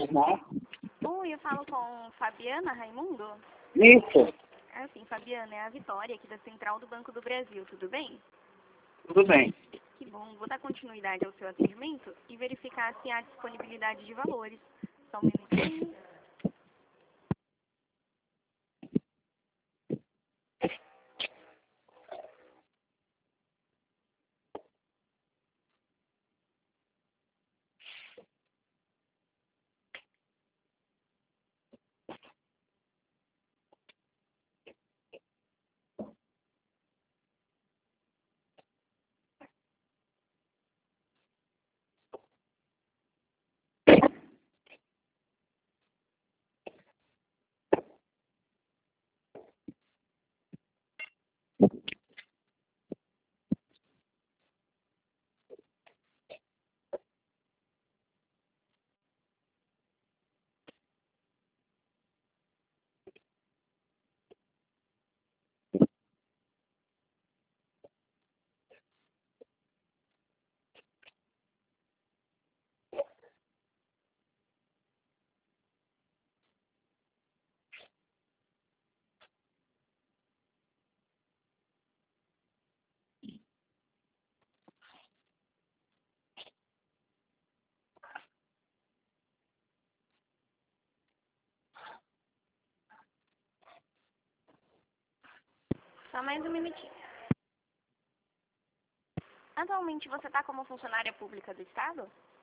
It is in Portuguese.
Oi, eu falo com Fabiana Raimundo? Isso, Sim, Fabiana, é a Vitória aqui da Central do Banco do Brasil, tudo bem? tudo bem. Que bom, vou dar continuidade ao seu atendimento e verificar se há disponibilidade de valores. Só um minutinho. Só mais um minutinho. Atualmente você está como funcionária pública do Estado?